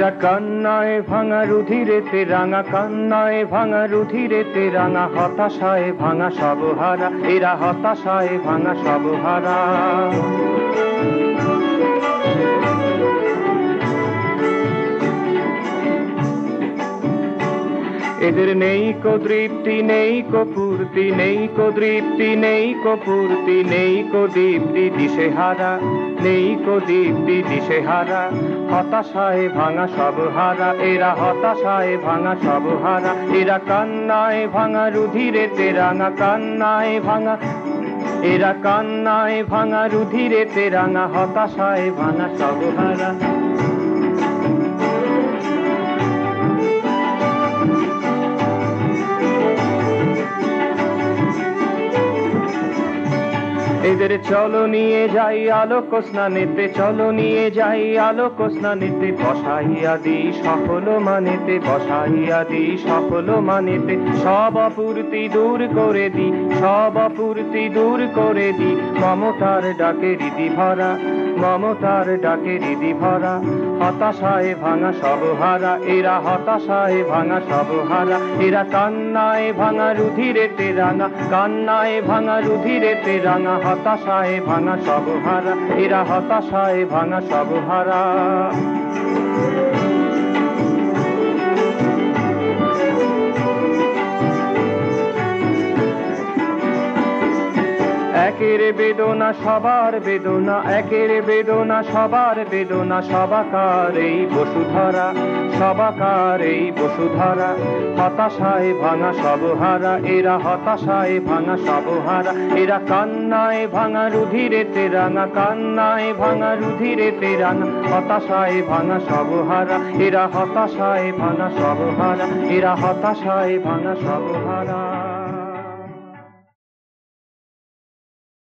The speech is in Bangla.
এরা কান্নায় ভাঙা রুধিরেতে রাঙা, কান্নায় ভাঙা রুধিরেতে রাঙা, হতাশায় ভাঙা সবহারা, এরা হতাশায় ভাঙা সবহারা। এদের নেই কো দৃপ্তি, নেই কো পূর্তি, নেই কো দৃপ্তি, নেই কো পূর্তি, নেই কো দীপ্তি, দিশেহারা, নেই কো দীপ্তি, দিশেহারা। হতাশায় ভাঙা সবহারা, এরা হতাশায় ভাঙা সবহারা। এরা কান্নায় ভাঙা রুধিরেতে রাঙা, কান্নায় ভাঙা, এরা কান্নায় ভাঙা রুধিরেতে রাঙা, হতাশায় ভাঙা সবহারা। এদের চলো নিয়ে যাই আলোক স্নানেতে, চলো নিয়ে যাই আলোক স্নানেতে, বসাইয়া দি সকল মানেতে, বসাইয়া দি সকল মানেতে। সব অপূর্তি দূর করে দি, সব অপূর্তি দূর করে দি, মমতার ডাকে হৃদি ভরা, মমতার ডাকে হৃদি ভরা। হতাশায় ভাঙা সবহারা, এরা হতাশায় ভাঙা সবহারা। এরা কান্নায় ভাঙা রুধিরেতে রাঙা, কান্নায় ভাঙা রুধিরেতে রাঙা, হতাশায় ভাঙা সবহারা, এরা হতাশায় ভাঙা সবহারা। একের বেদনা সবার বেদনা, একের বেদনা সবার বেদনা, সবাকার এই বসুধরা, সবাকার এই বসুধরা। হতাশায় ভাঙা সবহারা, এরা হতাশায় ভাঙা সবহারা। এরা কান্নায় ভাঙা রুধিরেতে রাঙা, কান্নায় ভাঙা রুধিরেতে রাঙা, হতাশায় ভাঙা সবহারা, এরা হতাশায় ভাঙা সবহারা, এরা হতাশায় ভাঙা সবহারা।